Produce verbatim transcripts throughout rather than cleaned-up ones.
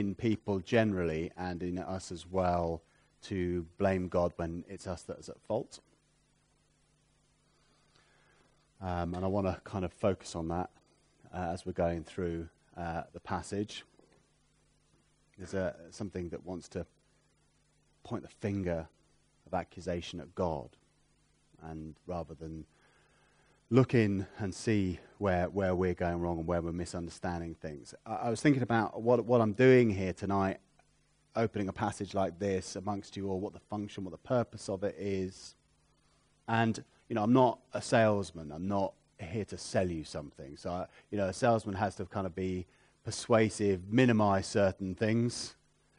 in people generally and in us as well to blame God when it's us that is at fault. Um, and I want to kind of focus on that uh, as we're going through uh, the passage. There's a, something that wants to point the finger of accusation at God, and rather than look in and see where where we're going wrong and where we're misunderstanding things. I, I was thinking about what what I'm doing here tonight, opening a passage like this amongst you all, what the function, what the purpose of it is. And, you know, I'm not a salesman. I'm not here to sell you something. So, I, you know, a salesman has to kind of be persuasive, minimize certain things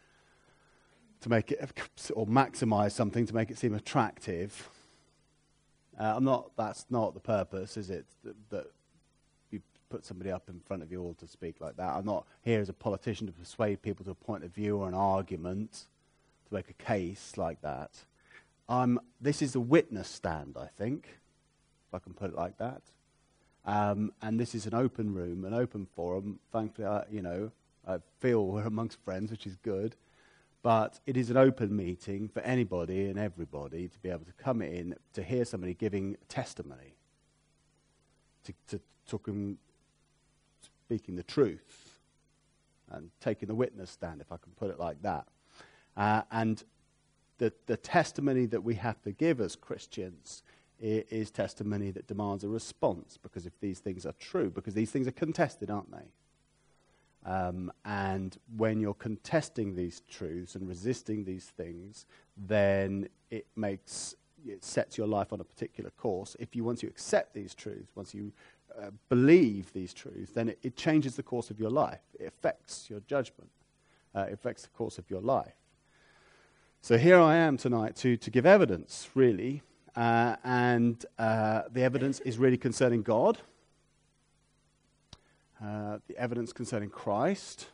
to make it, or maximize something to make it seem attractive. Uh, I'm not. That's not the purpose, is it? That, that you put somebody up in front of you all to speak like that. I'm not here as a politician to persuade people to a point of view or an argument, to make a case like that. Um, this is a witness stand, I think, if I can put it like that. Um, and this is an open room, an open forum. Thankfully, I, you know, I feel we're amongst friends, which is good. But it is an open meeting for anybody and everybody to be able to come in to hear somebody giving testimony, to, to talking, speaking the truth, and taking the witness stand, if I can put it like that. Uh, and the the testimony that we have to give as Christians is, is testimony that demands a response, because if these things are true, because these things are contested, aren't they? Um, and when you're contesting these truths and resisting these things, then it makes it sets your life on a particular course. If you once you accept these truths, once you uh, believe these truths, then it, it changes the course of your life. It affects your judgment. Uh, it affects the course of your life. So here I am tonight to to give evidence, really, uh, and uh, the evidence is really concerning God. Uh, the evidence concerning Christ,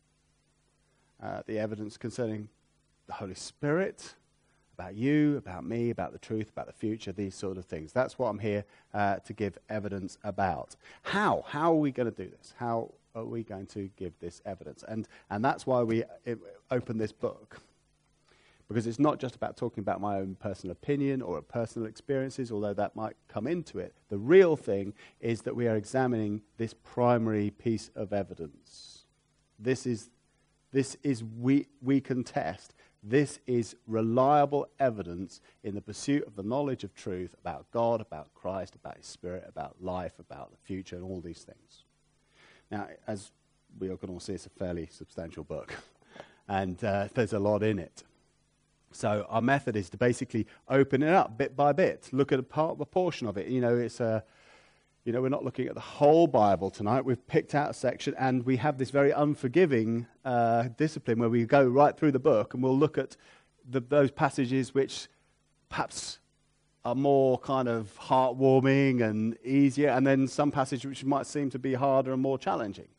uh, the evidence concerning the Holy Spirit, about you, about me, about the truth, about the future, these sort of things. That's what I'm here uh, to give evidence about. How? How are we going to do this? How are we going to give this evidence? And and that's why we uh, open this book. Because it's not just about talking about my own personal opinion or personal experiences, although that might come into it. The real thing is that we are examining this primary piece of evidence. This is, this is we, we contest. This is reliable evidence in the pursuit of the knowledge of truth about God, about Christ, about His Spirit, about life, about the future, and all these things. Now, as we can all see, it's a fairly substantial book, and uh, there's a lot in it. So our method is to basically open it up bit by bit, look at a part, a portion of it. You know, it's a, you know, we're not looking at the whole Bible tonight. We've picked out a section, and we have this very unforgiving uh, discipline where we go right through the book, and we'll look at the, those passages which perhaps are more kind of heartwarming and easier, and then some passages which might seem to be harder and more challenging.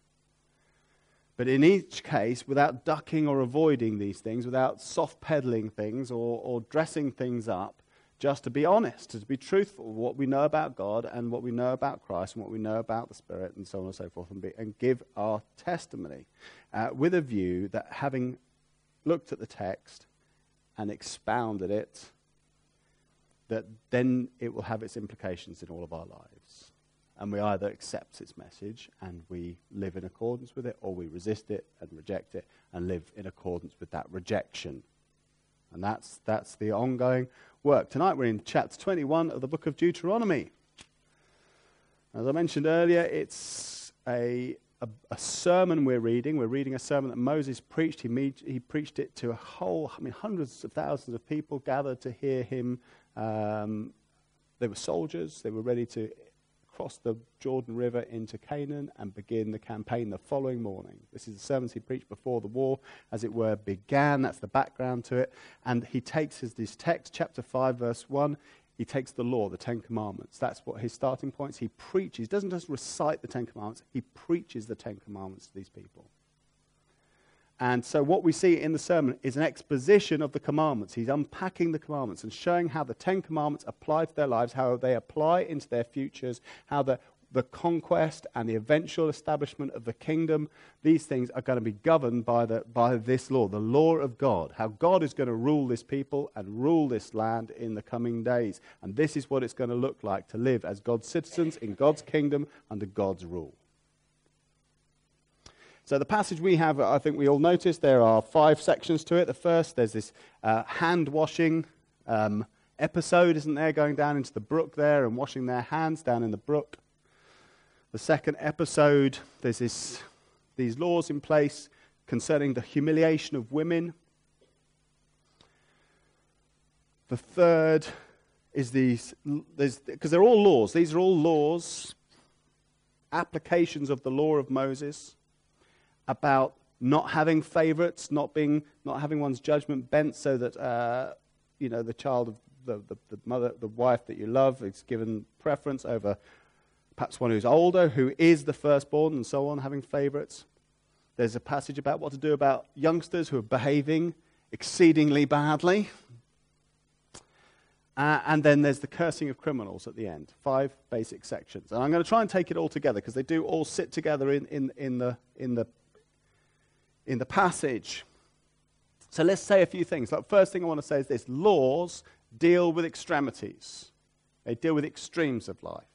But in each case, without ducking or avoiding these things, without soft-pedaling things or, or dressing things up, just to be honest, to be truthful, what we know about God and what we know about Christ and what we know about the Spirit and so on and so forth, and, be, and give our testimony uh, with a view that having looked at the text and expounded it, that then it will have its implications in all of our lives. And we either accept its message and we live in accordance with it, or we resist it and reject it and live in accordance with that rejection. And that's that's the ongoing work. Tonight we're in chapter twenty-one of the book of Deuteronomy. As I mentioned earlier, it's a, a, a sermon we're reading. We're reading a sermon that Moses preached. He, me- he preached it to a whole, I mean, hundreds of thousands of people gathered to hear him. Um, they were soldiers. They were ready to cross the Jordan River into Canaan and begin the campaign the following morning. This is the sermons he preached before the war, as it were, began. That's the background to it. And he takes his, his text, chapter five, verse one, he takes the law, the Ten Commandments. That's what his starting points. He preaches. He doesn't just recite the Ten Commandments, he preaches the Ten Commandments to these people. And so what we see in the sermon is an exposition of the commandments. He's unpacking the commandments and showing how the Ten Commandments apply to their lives, how they apply into their futures, how the the conquest and the eventual establishment of the kingdom, these things are going to be governed by, the, by this law, the law of God, how God is going to rule this people and rule this land in the coming days. And this is what it's going to look like to live as God's citizens in God's kingdom under God's rule. So the passage we have, I think we all noticed, there are five sections to it. The first, there's this uh, hand-washing um, episode, isn't there, going down into the brook there and washing their hands down in the brook. The second episode, there's this, these laws in place concerning the humiliation of women. The third is these, because they're all laws. These are all laws, applications of the law of Moses about not having favorites, not being, not having one's judgment bent so that uh, you know the child of the, the, the mother, the wife that you love is given preference over perhaps one who's older, who is the firstborn, and so on, having favorites. There's a passage about what to do about youngsters who are behaving exceedingly badly. Uh, and then there's the cursing of criminals at the end. Five basic sections. And I'm going to try and take it all together, because they do all sit together in, in, in, the, in, the, in the passage. So let's say a few things. Like, first thing I want to say is this. Laws deal with extremities. They deal with extremes of life.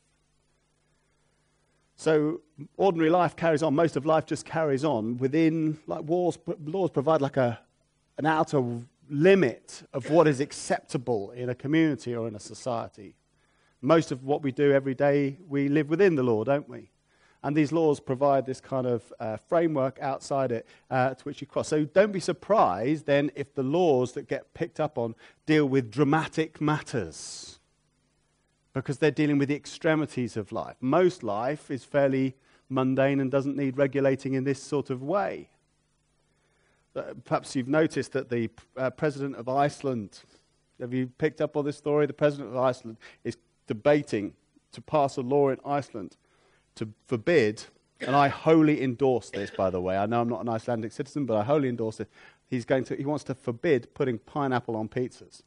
So ordinary life carries on. Most of life just carries on within, like wars, laws provide like a an outer limit of what is acceptable in a community or in a society. Most of what we do every day, we live within the law, don't we? And these laws provide this kind of uh, framework outside it uh, to which you cross. So don't be surprised then if the laws that get picked up on deal with dramatic matters, because they're dealing with the extremities of life. Most life is fairly mundane and doesn't need regulating in this sort of way. Uh, perhaps you've noticed that the uh, president of Iceland, have you picked up on this story? The president of Iceland is debating to pass a law in Iceland to forbid, and I wholly endorse this, by the way. I know I'm not an Icelandic citizen, but I wholly endorse it. He's going to, he wants to forbid putting pineapple on pizzas.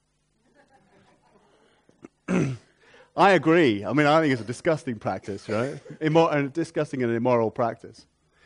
I agree. I mean, I think it's a disgusting practice, right? Immor- and disgusting and immoral practice.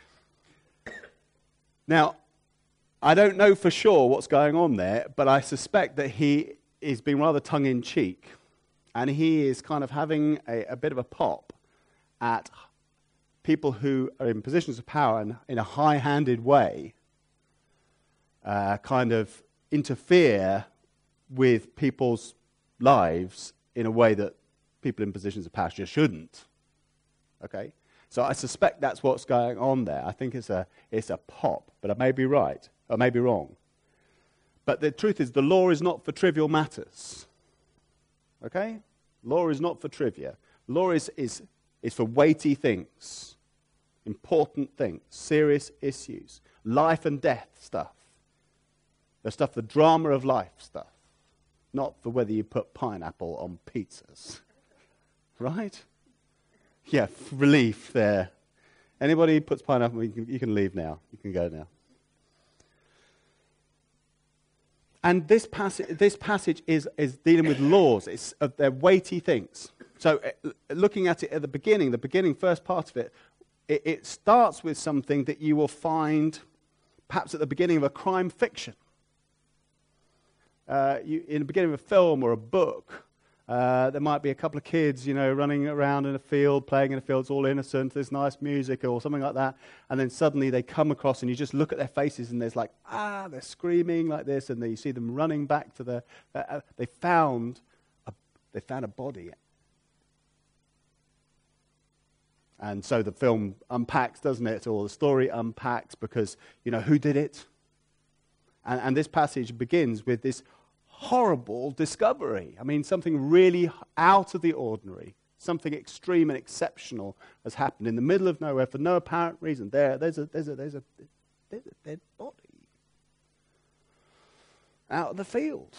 Now, I don't know for sure what's going on there, but I suspect that he is being rather tongue-in-cheek, and he is kind of having a, a bit of a pop at people who are in positions of power and in a high-handed way uh, kind of interfere with people's lives in a way that people in positions of power just shouldn't. Okay? So I suspect that's what's going on there. I think it's a it's a pop, but I may be right, or I may be wrong. But the truth is, the law is not for trivial matters. Okay? Law is not for trivia. Law is, is, is for weighty things, important things, serious issues, life and death stuff. The stuff, the drama of life stuff. Not for whether you put pineapple on pizzas. Right? Yeah, relief there. Anybody who puts pineapple, you can, you can leave now. You can go now. And this passage, this passage is, is dealing with laws. It's, uh, they're weighty things. So uh, looking at it at the beginning, the beginning first part of it, it, it starts with something that you will find perhaps at the beginning of a crime fiction. Uh, you, in the beginning of a film or a book, uh, there might be a couple of kids, you know, running around in a field, playing in a field, it's all innocent, there's nice music or something like that, and then suddenly they come across and you just look at their faces and there's like, ah, they're screaming like this, and then you see them running back to the, uh, they found a, they found a body. And so the film unpacks, doesn't it? Or the story unpacks because, you know, who did it? And, and this passage begins with this horrible discovery. I mean, something really out of the ordinary, something extreme and exceptional has happened in the middle of nowhere for no apparent reason. There, there's a, there's a, there's a, there's a dead body out of the field.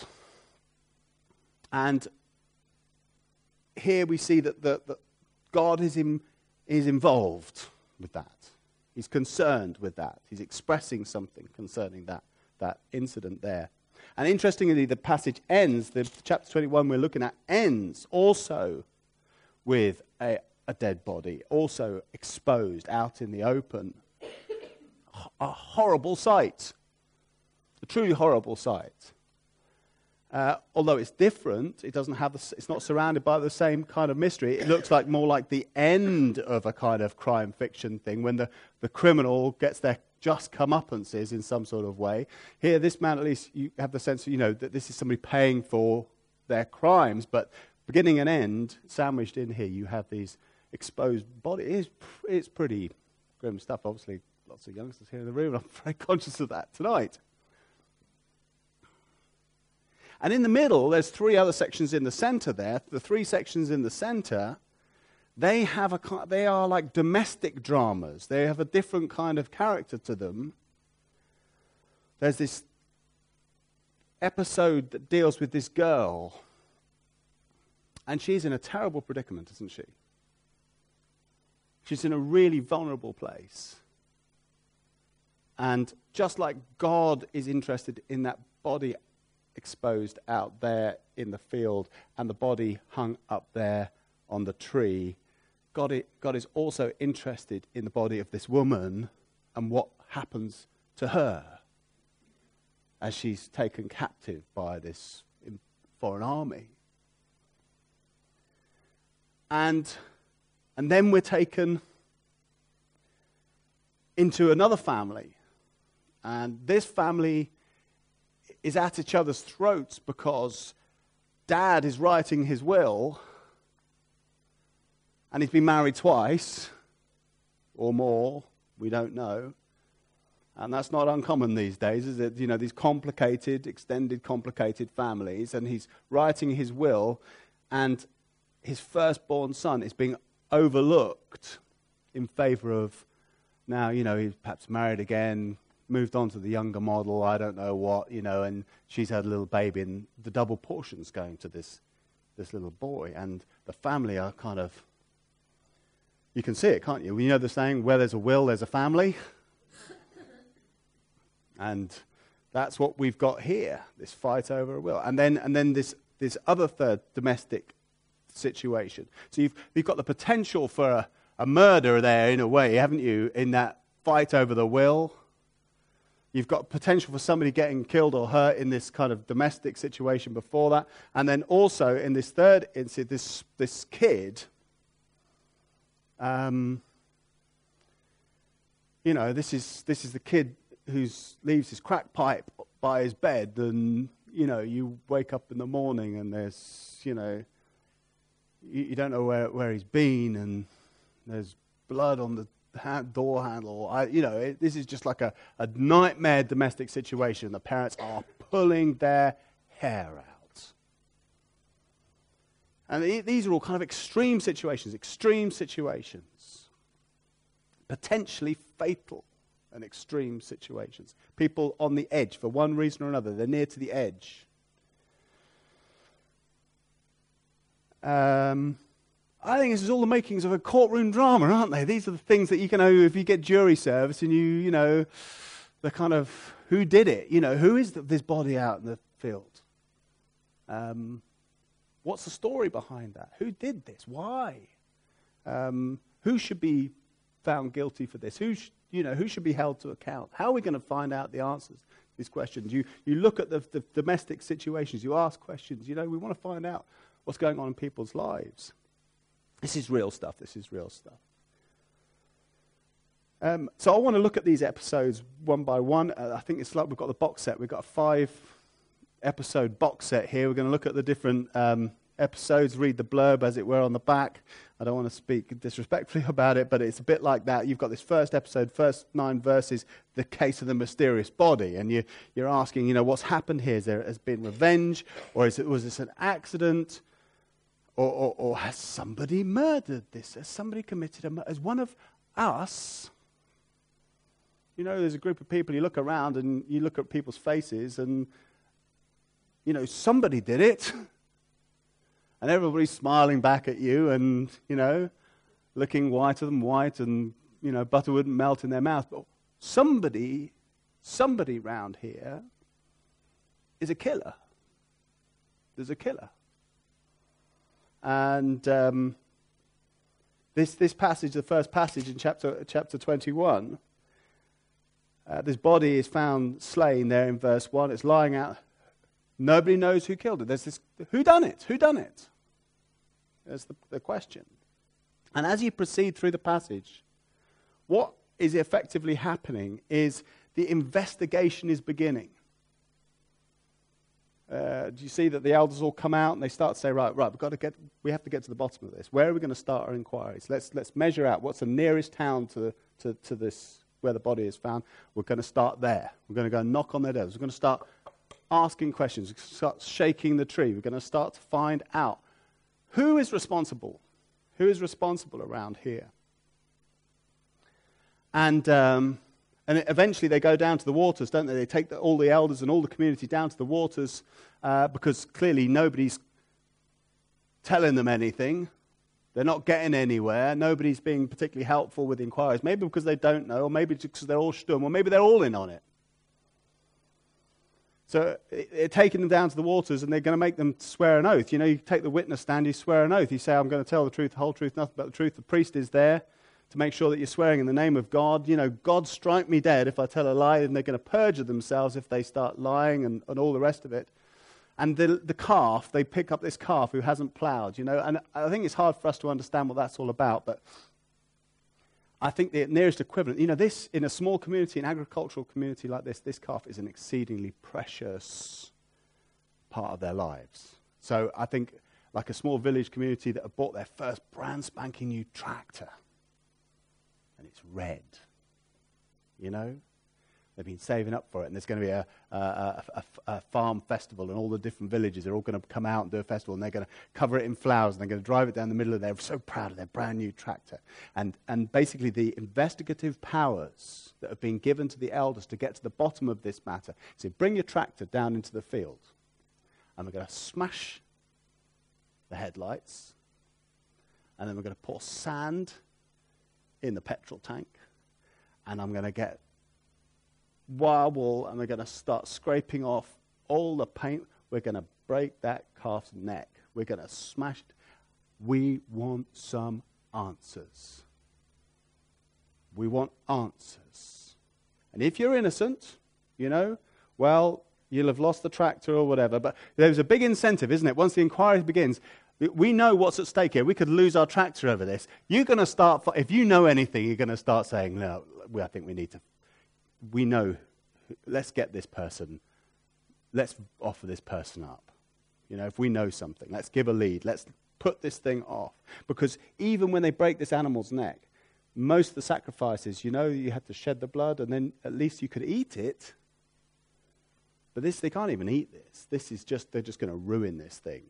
And here we see that, the, that God is in, is involved with that. He's concerned with that. He's expressing something concerning that, that incident there. And interestingly, the passage ends, the chapter twenty-one we're looking at, ends also with a, a dead body, also exposed out in the open. A horrible sight. A truly horrible sight. Uh, although it's different, it doesn't have the, it's not surrounded by the same kind of mystery. It looks like more like the end of a kind of crime fiction thing when the, the criminal gets their just comeuppances in some sort of way. Here, this man, at least, you have the sense, you know, that this is somebody paying for their crimes, but beginning and end, sandwiched in here, you have these exposed bodies. It is, it's pretty grim stuff. Obviously, lots of youngsters here in the room, and I'm very conscious of that tonight. And in the middle, there's three other sections in the center there. The three sections in the center, they have a, they are like domestic dramas. They have a different kind of character to them. There's this episode that deals with this girl, and she's in a terrible predicament, isn't she? She's in a really vulnerable place. And just like God is interested in that body exposed out there in the field and the body hung up there on the tree, God, it, God is also interested in the body of this woman and what happens to her as she's taken captive by this foreign army. And, and then we're taken into another family. And this family is at each other's throats because Dad is writing his will, and he's been married twice or more, we don't know. And that's not uncommon these days, is it? You know, these complicated, extended, complicated families, and he's writing his will, and his firstborn son is being overlooked in favor of, now, you know, he's perhaps married again, moved on to the younger model, I don't know what, you know, and she's had a little baby, and the double portion's going to this this little boy, and the family are kind of, you can see it, can't you? You know the saying, where there's a will, there's a family. And that's what we've got here, this fight over a will. And then and then this, this other third domestic situation. So you've, you've got the potential for a, a murder there in a way, haven't you, in that fight over the will. You've got potential for somebody getting killed or hurt in this kind of domestic situation before that. And then also in this third instance, this, this kid, um, you know, this is this is the kid who leaves his crack pipe by his bed, and, you know, you wake up in the morning and there's, you know, you, you don't know where, where he's been, and there's blood on the hand, door handle. I, you know, it, this is just like a, a nightmare domestic situation. The parents are pulling their hair out. And the, these are all kind of extreme situations, extreme situations. Potentially fatal and extreme situations. People on the edge for one reason or another. They're near to the edge. Um... I think this is all the makings of a courtroom drama, aren't they? These are the things that you can know if you get jury service and you, you know, the kind of, who did it? You know, who is the, this body out in the field? Um, what's the story behind that? Who did this? Why? Um, who should be found guilty for this? Who, sh- you know, who should be held to account? How are we going to find out the answers to these questions? You, you look at the, the domestic situations, you ask questions, you know, we want to find out what's going on in people's lives. This is real stuff. This is real stuff. Um, so I want to look at these episodes one by one. Uh, I think it's like we've got the box set. We've got a five-episode box set here. We're going to look at the different um, episodes, read the blurb, as it were, on the back. I don't want to speak disrespectfully about it, but it's a bit like that. You've got this first episode, first nine verses, the case of the mysterious body, and you, you're asking, you know, what's happened here? Is there has been revenge, or is it, was this an accident? Or, or, or has somebody murdered this? Has somebody committed a murder? Has one of us, you know, there's a group of people, you look around and you look at people's faces and, you know, somebody did it. And everybody's smiling back at you and, you know, looking whiter than white, and, you know, butter wouldn't melt in their mouth. But somebody, somebody round here is a killer. There's a killer. And um, This this passage, the first passage in chapter chapter twenty-one, uh, this body is found slain there in verse one. It's lying out. Nobody knows who killed it. There's this, who done it? Who done it? That's the, the question. And as you proceed through the passage, what is effectively happening is the investigation is beginning. Uh, do you see that the elders all come out and they start to say, right, right, we've got to get, we have to get to the bottom of this. Where are we going to start our inquiries? Let's let's measure out what's the nearest town to to, to this where the body is found. We're going to start there. We're going to go knock on their doors. We're going to start asking questions. Start shaking the tree. We're going to start to find out who is responsible. Who is responsible around here? And um, and eventually they go down to the waters, don't they? They take the, all the elders and all the community down to the waters uh, because clearly nobody's telling them anything. They're not getting anywhere. Nobody's being particularly helpful with inquiries. Maybe because they don't know, or maybe because they're all stum, or maybe they're all in on it. So they're taking them down to the waters and they're going to make them swear an oath. You know, you take the witness stand, you swear an oath. You say, I'm going to tell the truth, the whole truth, nothing but the truth. The priest is there to make sure that you're swearing in the name of God. You know, God strike me dead if I tell a lie, and they're going to perjure themselves if they start lying and, and all the rest of it. And the, the calf, they pick up this calf who hasn't plowed, you know. And I think it's hard for us to understand what that's all about, but I think the nearest equivalent, you know, this, in a small community, an agricultural community like this, this calf is an exceedingly precious part of their lives. So I think like a small village community that have bought their first brand spanking new tractor, and it's red, you know? They've been saving up for it, and there's going to be a, a, a, a, a farm festival, and all the different villages are all going to come out and do a festival, and they're going to cover it in flowers, and they're going to drive it down the middle of there. They're so proud of their brand new tractor. And, and basically the investigative powers that have been given to the elders to get to the bottom of this matter. So bring your tractor down into the field, and we're going to smash the headlights, and then we're going to pour sand in the petrol tank, and I'm going to get wire wool, and we're going to start scraping off all the paint. We're going to break that calf's neck. We're going to smash it. We want some answers. We want answers. And if you're innocent, you know, well, you'll have lost the tractor or whatever, but there's a big incentive, isn't it? Once the inquiry begins, we know what's at stake here. We could lose our tractor over this. You're going to start, if you know anything, you're going to start saying, no, I think we need to We know, let's get this person, let's offer this person up. You know, if we know something, let's give a lead, let's put this thing off. Because even when they break this animal's neck, most of the sacrifices, you know, you had to shed the blood, and then at least you could eat it. But this, they can't even eat this. This is just, they're just going to ruin this thing.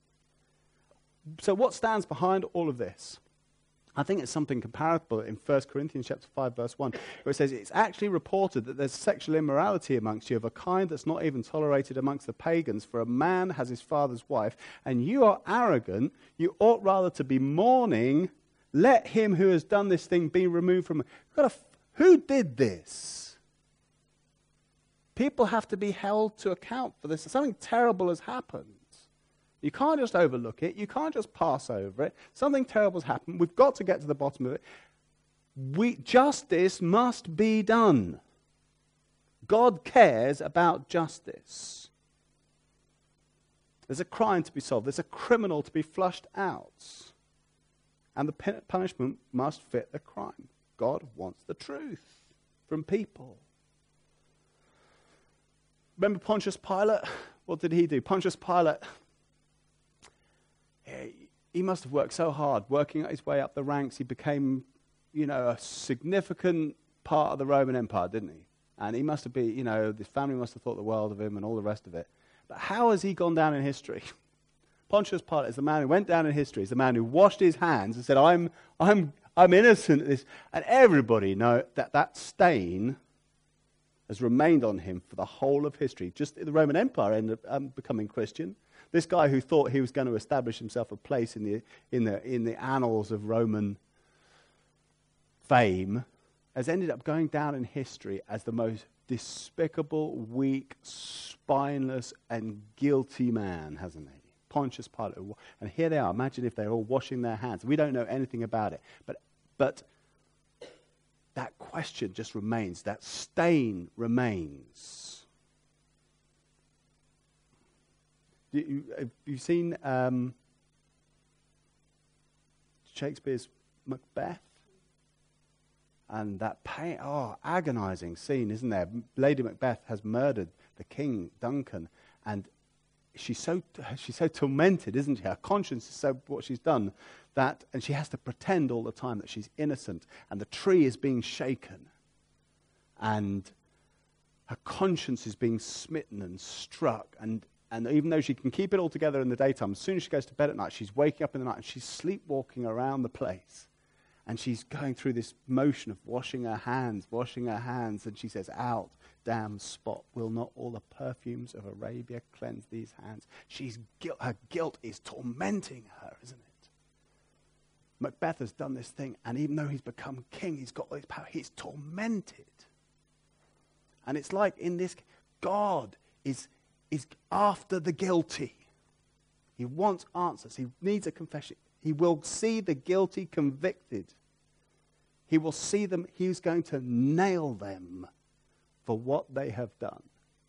So what stands behind all of this? I think it's something comparable in First Corinthians chapter five, verse one, where it says, it's actually reported that there's sexual immorality amongst you of a kind that's not even tolerated amongst the pagans, for a man has his father's wife, and you are arrogant. You ought rather to be mourning. Let him who has done this thing be removed from... Got a f- who did this? People have to be held to account for this. Something terrible has happened. You can't just overlook it. You can't just pass over it. Something terrible has happened. We've got to get to the bottom of it. We, justice must be done. God cares about justice. There's a crime to be solved. There's a criminal to be flushed out. And the punishment must fit the crime. God wants the truth from people. Remember Pontius Pilate? What did he do? Pontius Pilate... He must have worked so hard, working his way up the ranks. He became, you know, a significant part of the Roman Empire, didn't he? And he must have been, you know, his family must have thought the world of him and all the rest of it. But how has he gone down in history? Pontius Pilate is the man who went down in history. He's the man who washed his hands and said, I'm, I'm, I'm innocent of this. And everybody know that that stain has remained on him for the whole of history. Just the Roman Empire ended up um, becoming Christian. This guy who thought he was going to establish himself a place in the in the in the annals of Roman fame has ended up going down in history as the most despicable, weak, spineless, and guilty man, hasn't he? Pontius Pilate. And here they are. Imagine if they're all washing their hands. We don't know anything about it. But, but that question just remains. That stain remains. You, have you seen um, Shakespeare's Macbeth? And that pain, oh, agonizing scene, isn't there? Lady Macbeth has murdered the king, Duncan, and she's so she's so tormented, isn't she? Her conscience is so what she's done that, and she has to pretend all the time that she's innocent. And the tree is being shaken, and her conscience is being smitten and struck. And and even though she can keep it all together in the daytime, as soon as she goes to bed at night, she's waking up in the night and she's sleepwalking around the place. And she's going through this motion of washing her hands, washing her hands. And she says, out, damn spot, will not all the perfumes of Arabia cleanse these hands? She's guilt, her guilt is tormenting her, isn't it? Macbeth has done this thing, and even though he's become king, he's got all this power, he's tormented. And it's like in this, God is, is after the guilty. He wants answers. He needs a confession. He will see the guilty convicted. He will see them. He's going to nail them for what they have done.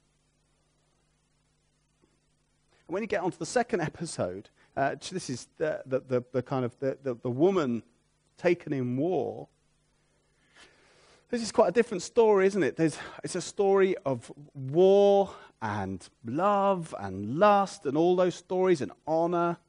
And when you get onto the second episode, uh, this is the, the, the, the kind of the, the, the woman taken in war. This is quite a different story, isn't it? There's, it's a story of war and love and lust and all those stories and honor.